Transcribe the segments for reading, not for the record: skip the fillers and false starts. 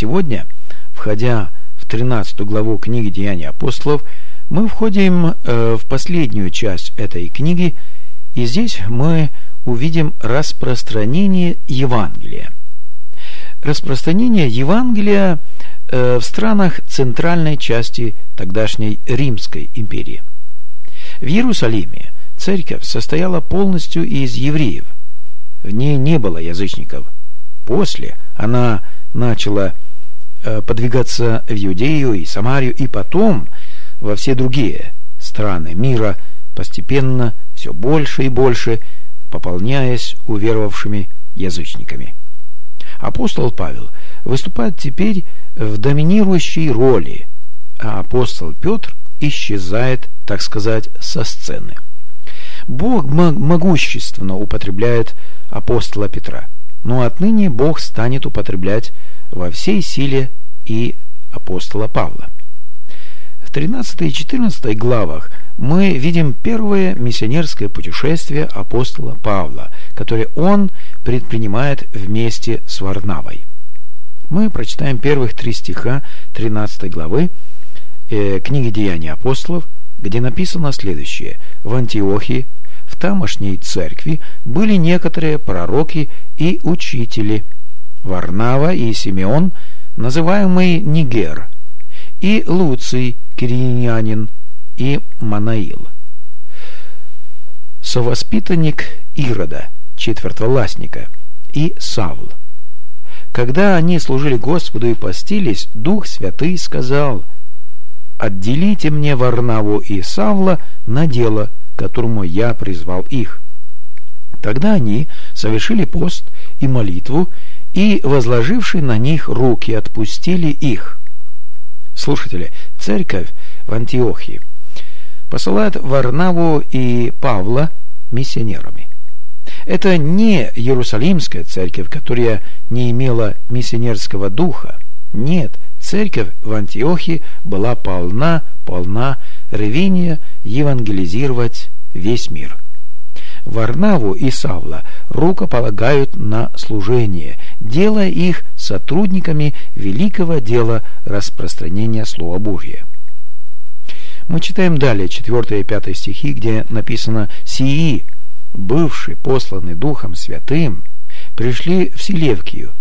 Сегодня, входя в 13 главу книги «Деяния апостолов», мы входим в последнюю часть этой книги, и здесь мы увидим распространение Евангелия. Распространение Евангелия в странах центральной части тогдашней Римской империи. В Иерусалиме церковь состояла полностью из евреев. В ней не было язычников. После она начала подвигаться в Иудею и Самарию, и потом во все другие страны мира, постепенно все больше и больше пополняясь уверовавшими язычниками. Апостол Павел выступает теперь в доминирующей роли, а апостол Петр исчезает, так сказать, со сцены. Бог могущественно употребляет апостола Петра, но отныне Бог станет употреблять во всей силе и апостола Павла. В 13 и 14 главах мы видим первое миссионерское путешествие апостола Павла, которое он предпринимает вместе с Варнавой. Мы прочитаем первых 3 стиха 13 главы книги «Деяния апостолов», где написано следующее: «В Антиохии, в тамошней церкви, были некоторые пророки и учители: Варнава и Симеон, называемый Нигер, и Луций Киринянин, и Манаил, совоспитанник Ирода, четвертовластника, и Савл. Когда они служили Господу и постились, Дух Святый сказал: отделите мне Варнаву и Савла на дело, к которому я призвал их. Тогда они совершили пост и молитву, и, возложивши на них руки, отпустили их». Слушатели, церковь в Антиохии посылает Варнаву и Павла миссионерами. Это не Иерусалимская церковь, которая не имела миссионерского духа. Нет, церковь в Антиохии была полна рвения евангелизировать весь мир. Варнаву и Савла рукополагают на служение, делая их сотрудниками великого дела распространения Слова Божия. Мы читаем далее 4 и 5 стихи, где написано: «Сии, бывшие посланы Духом Святым, пришли в Селевкию,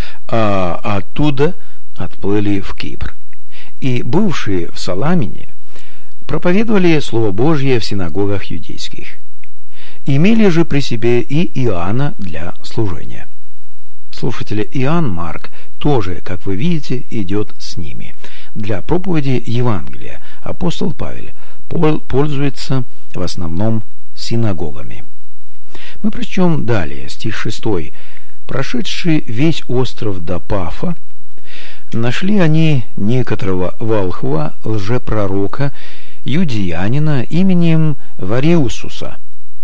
а оттуда отплыли в Кипр, и, бывшие в Саламине, проповедовали Слово Божье в синагогах юдейских. Имели же при себе и Иоанна для служения». Слушатели, Иоанн Марк тоже, как вы видите, идет с ними. Для проповеди Евангелия апостол Павел пользуется в основном синагогами. Мы прочтем далее стих 6. «Прошедший весь остров до Пафа, нашли они некоторого волхва, лжепророка, юдеянина именем Вариусуса».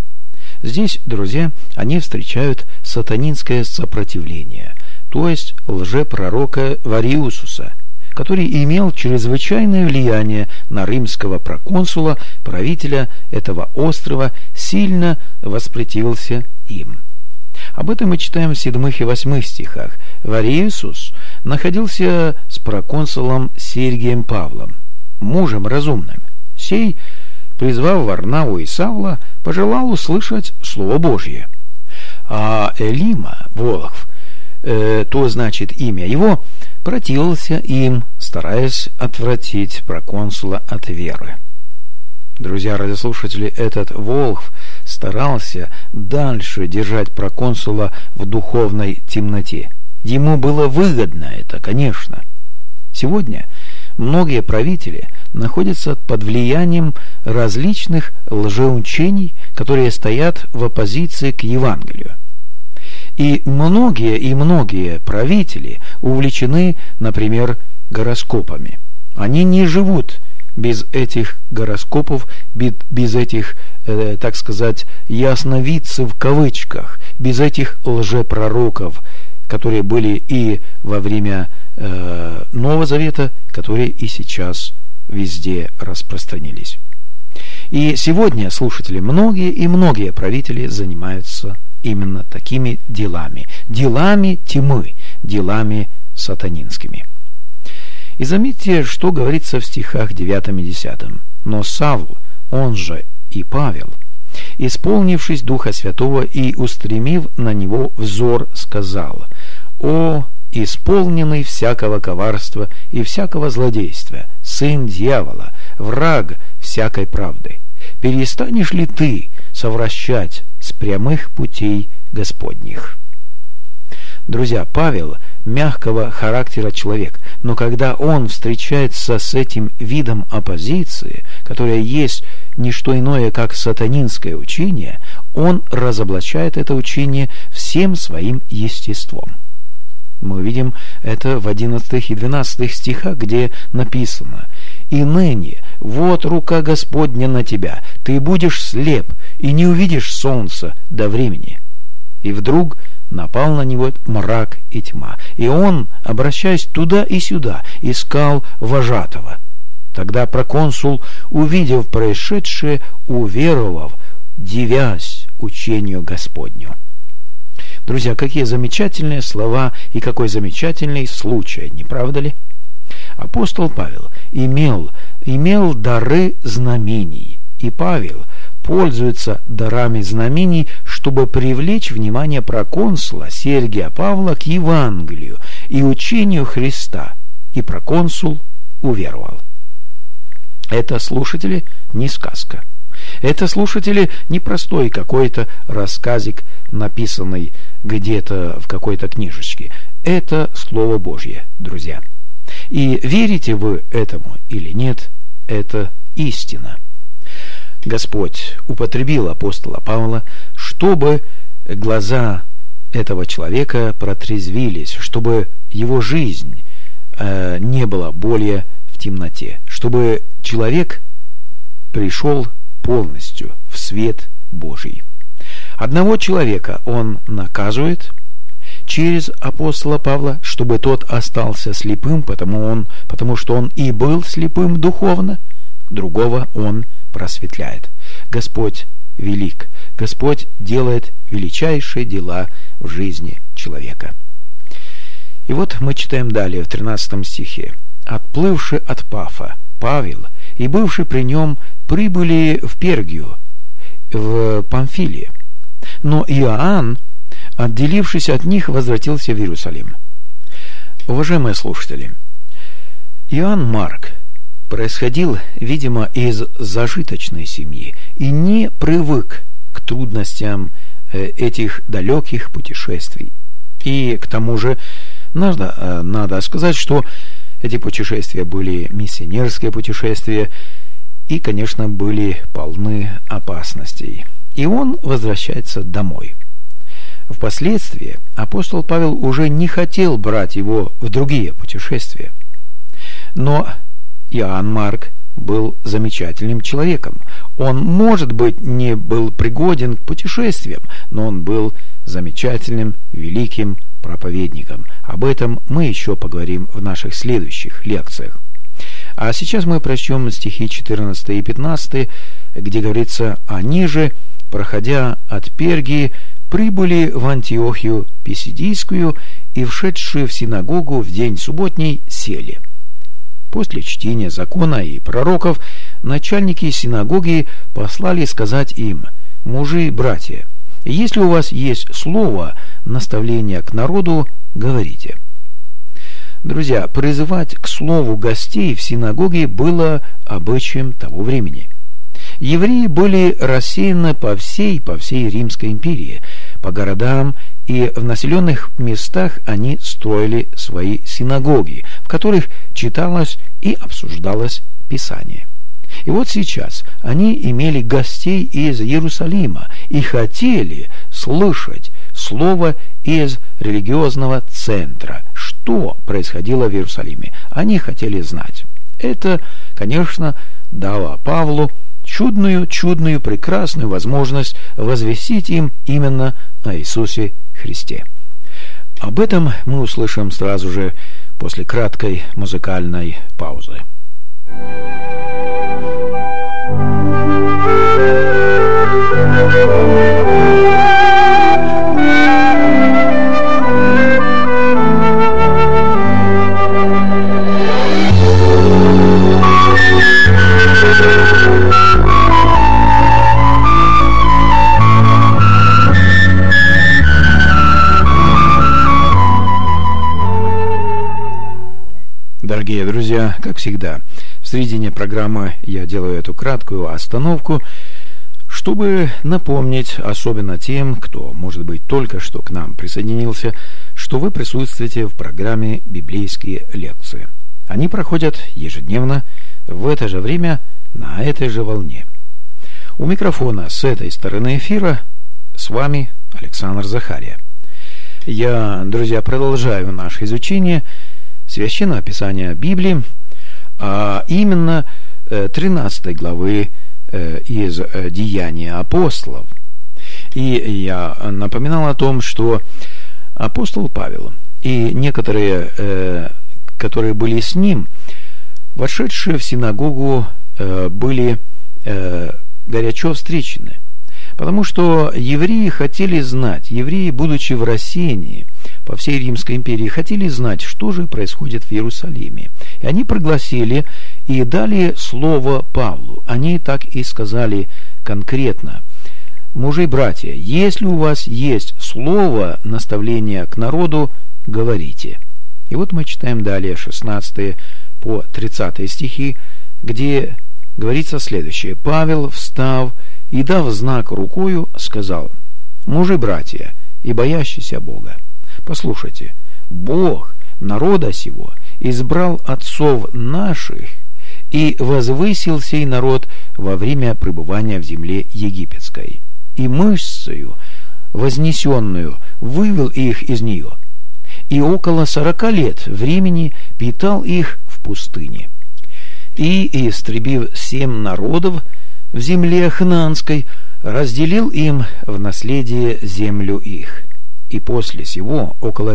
Здесь, друзья, они встречают сатанинское сопротивление, то есть лжепророка Вариусуса, который имел чрезвычайное влияние на римского проконсула, правителя этого острова, сильно воспротивился им. Об этом мы читаем в 7 и 8 стихах. Вариусус находился с проконсулом Сергием Павлом, мужем разумным. Сей, призвав Варнаву и Савла, пожелал услышать Слово Божье. А Элима, волхв, то значит имя его, противился им, стараясь отвратить проконсула от веры. Друзья радиослушатели, этот волхв старался дальше держать проконсула в духовной темноте. Ему было выгодно это, конечно. Сегодня многие правители находятся под влиянием различных лжеучений, которые стоят в оппозиции к Евангелию. И многие правители увлечены, например, гороскопами. Они не живут без этих гороскопов, без этих, так сказать, ясновидцев в кавычках, без этих лжепророков, которые были и во время Нового Завета, которые и сейчас везде распространились. И сегодня, слушатели, многие правители занимаются именно такими делами тьмы, делами сатанинскими. И заметьте, что говорится в стихах 9 и 10. «Но Савл, он же и Павел, исполнившись Духа Святого и устремив на него взор, сказал: О, исполненный всякого коварства и всякого злодейства, сын дьявола, враг всякой правды, перестанешь ли ты совращать с прямых путей Господних?» Друзья, Павел мягкого характера человек, но когда он встречается с этим видом оппозиции, которая есть не что иное, как сатанинское учение, он разоблачает это учение всем своим естеством. Мы видим это в 11 и 12 стихах, где написано: «И ныне вот рука Господня на тебя, ты будешь слеп и не увидишь солнца до времени». И вдруг напал на него мрак и тьма, и он, обращаясь туда и сюда, искал вожатого. Тогда проконсул, увидев происшедшее, уверовав, дивясь учению Господню. Друзья, какие замечательные слова и какой замечательный случай, не правда ли? Апостол Павел имел дары знамений, и Павел пользуется дарами знамений, чтобы привлечь внимание проконсула Сергия Павла к Евангелию и учению Христа, и проконсул уверовал. Это, слушатели, не сказка. Это, слушатели, не простой какой-то рассказик, написанный где-то в какой-то книжечке. Это Слово Божье, друзья. И верите вы этому или нет, это истина. Господь употребил апостола Павла, чтобы глаза этого человека протрезвились, чтобы его жизнь не была более в темноте, чтобы человек пришел полностью в свет Божий. Одного человека он наказывает через апостола Павла, чтобы тот остался слепым, потому что он и был слепым духовно, другого он просветляет. Господь велик. Господь делает величайшие дела в жизни человека. И вот мы читаем далее в 13 стихе. «Отплывши от Пафа, Павел и бывший при нем прибыли в Пергию, в Памфилии. Но Иоанн, отделившись от них, возвратился в Иерусалим». Уважаемые слушатели, Иоанн Марк происходил, видимо, из зажиточной семьи и не привык к трудностям этих далеких путешествий. И к тому же надо сказать, что эти путешествия были миссионерские путешествия и, конечно, были полны опасностей. И он возвращается домой. Впоследствии апостол Павел уже не хотел брать его в другие путешествия. Но Иоанн Марк был замечательным человеком. Он, может быть, не был пригоден к путешествиям, но он был замечательным, великим проповедником. Об этом мы еще поговорим в наших следующих лекциях. А сейчас мы прочтем стихи 14 и 15, где говорится: «Они же, проходя от Пергии, прибыли в Антиохию Писидийскую и, вшедшие в синагогу в день субботний, сели. После чтения закона и пророков начальники синагоги послали сказать им: мужи и братья, если у вас есть слово наставления к народу, говорите». Друзья, призывать к слову гостей в синагоге было обычаем того времени. Евреи были рассеяны по всей Римской империи, по городам, и в населенных местах они строили свои синагоги, в которых читалось и обсуждалось Писание. И вот сейчас они имели гостей из Иерусалима и хотели слышать слово из религиозного центра. Что происходило в Иерусалиме? Они хотели знать. Это, конечно, дало Павлу чудную, прекрасную возможность возвестить им именно о Иисусе Христе. Об этом мы услышим сразу же после краткой музыкальной паузы. Дорогие друзья, как всегда, в середине программы я делаю эту краткую остановку, чтобы напомнить, особенно тем, кто, может быть, только что к нам присоединился, что вы присутствуете в программе «Библейские лекции». Они проходят ежедневно в это же время на этой же волне. У микрофона с этой стороны эфира с вами Александр Захария. Я, друзья, продолжаю наше изучение Священного Писания Библии, а именно 13 главы из Деяния апостолов. И я напоминал о том, что апостол Павел и некоторые, которые были с ним, вошедшие в синагогу, были горячо встречены. Потому что евреи хотели знать, евреи, будучи в рассеянии по всей Римской империи, хотели знать, что же происходит в Иерусалиме. И они прогласили и дали слово Павлу. Они так и сказали конкретно: мужи и братья, если у вас есть слово наставления к народу, говорите. И вот мы читаем далее 16 по 30 стихи, где говорится следующее: Павел, встав и, дав знак рукою, сказал: мужи, братья, и боящиеся Бога, послушайте, Бог народа сего избрал отцов наших и возвысил сей народ во время пребывания в земле египетской, и мышцею вознесенную вывел их из нее, и около 40 лет времени питал их в пустыне. И, истребив 7 народов в земле Ханаанской, разделил им в наследие землю их. И после сего около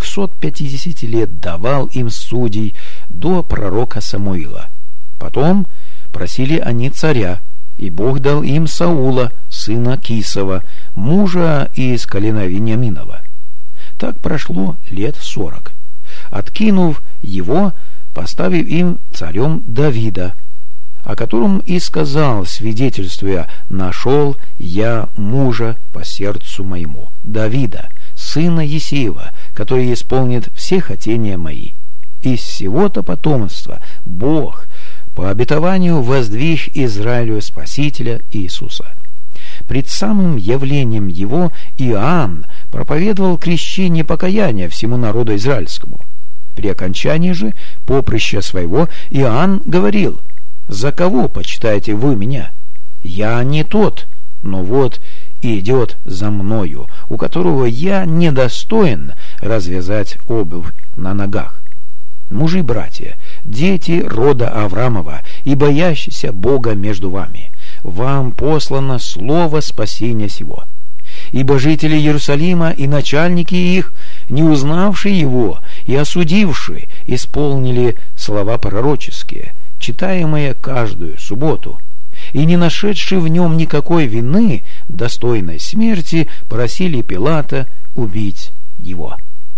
450 лет давал им судей до пророка Самуила. Потом просили они царя, и Бог дал им Саула, сына Кисова, мужа из колена Вениаминова. Так прошло лет 40. Откинув его, поставив им царем Давида, о котором и сказал, свидетельствуя: нашел я мужа по сердцу моему, Давида, сына Есеева, который исполнит все хотения мои. Из всего-то потомства Бог по обетованию воздвиг Израилю Спасителя Иисуса. Пред самым явлением его Иоанн проповедовал крещение покаяния всему народу израильскому. При окончании же поприща своего Иоанн говорил: «За кого почитаете вы меня? Я не тот, но вот идет за мною, у которого я недостоин развязать обувь на ногах. Мужи, братья, дети рода Авраамова и боящиеся Бога между вами, вам послано слово спасения сего. Ибо жители Иерусалима и начальники их, не узнавшие его и осудившие, исполнили слова пророческие, читаемые каждую субботу, и не нашедшие в нем никакой вины, достойной смерти, просили Пилата убить его.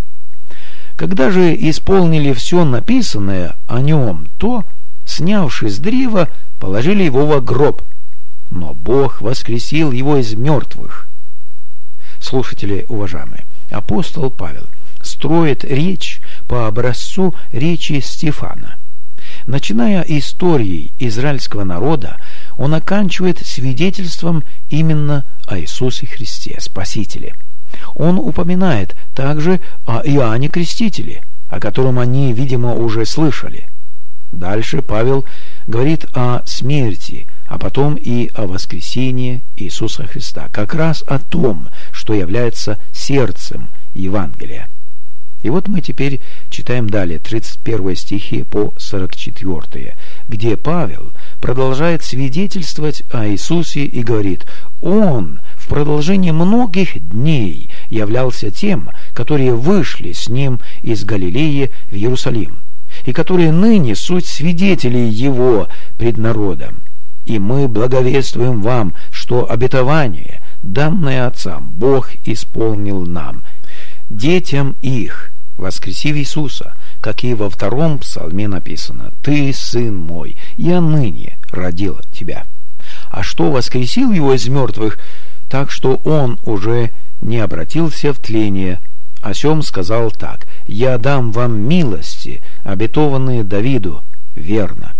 Когда же исполнили все написанное о нем, то, снявши с древа, положили его во гроб, но Бог воскресил его из мертвых». Слушатели уважаемые, апостол Павел строит речь по образцу речи Стефана. Начиная историей израильского народа, он оканчивает свидетельством именно о Иисусе Христе, Спасителе. Он упоминает также о Иоанне Крестителе, о котором они, видимо, уже слышали. Дальше Павел говорит о смерти, а потом и о воскресении Иисуса Христа, как раз о том, что является сердцем Евангелия. И вот мы теперь читаем далее 31 стихи по 44, где Павел продолжает свидетельствовать о Иисусе и говорит: «Он в продолжении многих дней являлся тем, которые вышли с ним из Галилеи в Иерусалим, и которые ныне суть свидетелей его пред народом. И мы благовествуем вам, что обетование, данное отцам, Бог исполнил нам, детям их, воскресив Иисуса, как и во 2 псалме написано: «Ты, сын мой, я ныне родил тебя». А что воскресил его из мертвых, так что он уже не обратился в тление, о сем сказал так: «Я дам вам милости обетованные Давиду, верно.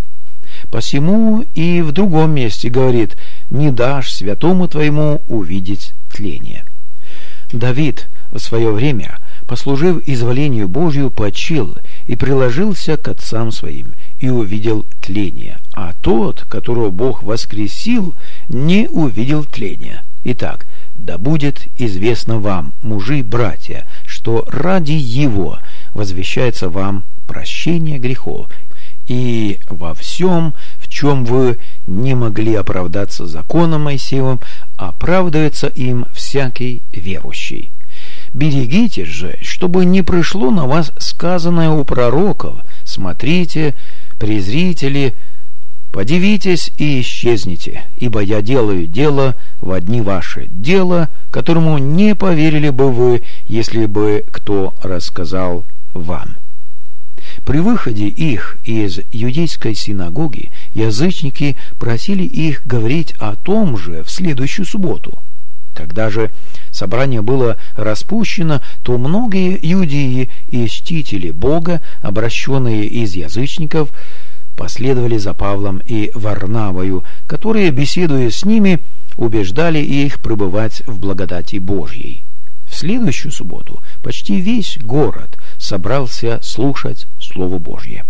Посему и в другом месте говорит: «Не дашь святому твоему увидеть тление». Давид в свое время, послужив изволению Божию, почил и приложился к отцам своим, и увидел тление, а тот, которого Бог воскресил, не увидел тления. Итак, да будет известно вам, мужи, братья, что ради Его возвещается вам прощение грехов, и во всем, в чем вы не могли оправдаться законом Моисеевым, оправдывается им всякий верующий. Берегитесь же, чтобы не пришло на вас сказанное у пророков: смотрите, презрите ли, подивитесь и исчезните, ибо я делаю дело во дни ваши, дело, которому не поверили бы вы, если бы кто рассказал вам. При выходе их из иудейской синагоги язычники просили их говорить о том же в следующую субботу. Когда же собрание было распущено, то многие иудеи и чтители Бога, обращенные из язычников, последовали за Павлом и Варнавою, которые, беседуя с ними, убеждали их пребывать в благодати Божьей. В следующую субботу почти весь город собрался слушать Слово Божье.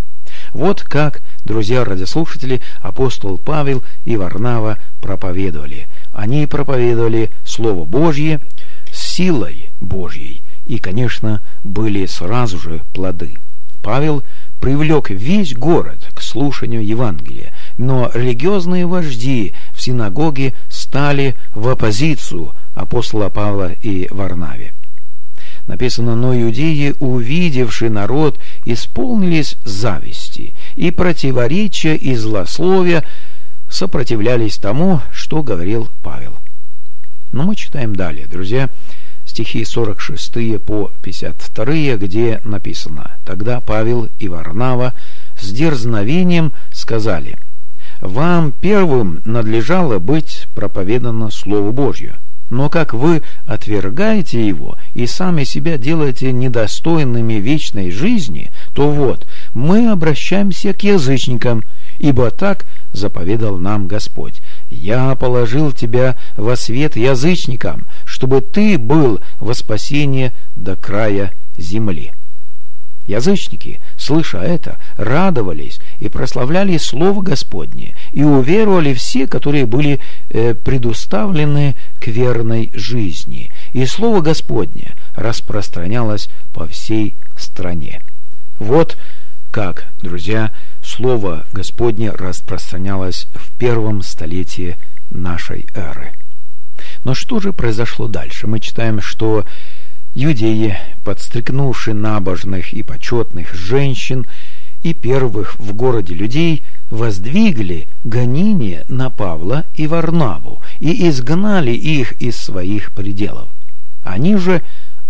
Вот как, друзья радиослушатели, апостол Павел и Варнава проповедовали. Они проповедовали Слово Божье с силой Божьей, и, конечно, были сразу же плоды. Павел привлек весь город к слушанию Евангелия, но религиозные вожди в синагоге стали в оппозицию апостола Павла и Варнаве. Написано: «Но иудеи, увидевши народ, исполнились зависти, и противоречия и злословия сопротивлялись тому, что говорил Павел». Но мы читаем далее, друзья, стихи 46 по 52, где написано: «Тогда Павел и Варнава с дерзновением сказали: вам первым надлежало быть проповедано Слову Божью. Но как вы отвергаете его и сами себя делаете недостойными вечной жизни, то вот, мы обращаемся к язычникам, ибо так заповедал нам Господь: я положил тебя во свет язычникам, чтобы ты был во спасение до края земли». Язычники, слыша это, радовались и прославляли Слово Господне, и уверовали все, которые были предуставлены к верной жизни, и Слово Господне распространялось по всей стране. Вот как, друзья, Слово Господне распространялось в первом столетии нашей эры. Но что же произошло дальше? Мы читаем, что иудеи, подстрекнувши набожных и почетных женщин и первых в городе людей, воздвигли гонение на Павла и Варнаву и изгнали их из своих пределов. Они же,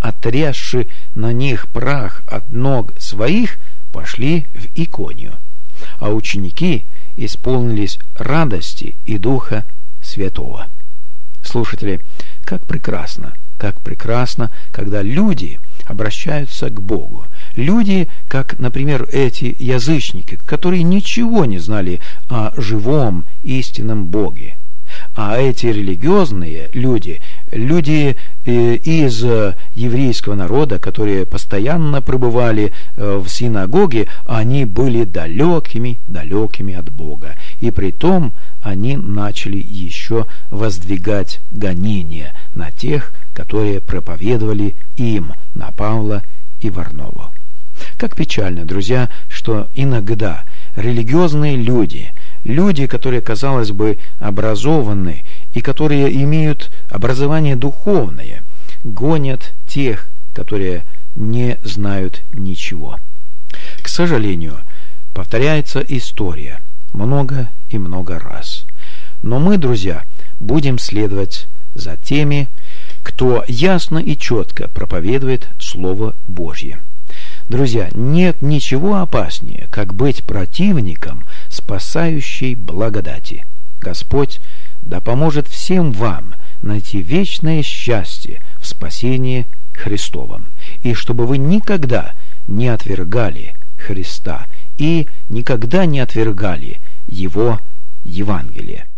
отрясши на них прах от ног своих, пошли в Иконию, а ученики исполнились радости и Духа Святого. Слушатели, как прекрасно, когда люди обращаются к Богу. Люди, как, например, эти язычники, которые ничего не знали о живом, истинном Боге. А эти религиозные люди из еврейского народа, которые постоянно пребывали в синагоге, они были далекими от Бога. И притом они начали еще воздвигать гонения на тех, которые проповедовали им, на Павла и Варнаву. Как печально, друзья, что иногда религиозные люди, которые, казалось бы, образованы и которые имеют образование духовное, гонят тех, которые не знают ничего. К сожалению, повторяется история много и много раз. Но мы, друзья, будем следовать за теми, кто ясно и четко проповедует Слово Божье. Друзья, нет ничего опаснее, как быть противником спасающей благодати. Господь да поможет всем вам найти вечное счастье в спасении Христовом, и чтобы вы никогда не отвергали Христа и никогда не отвергали Его Евангелие.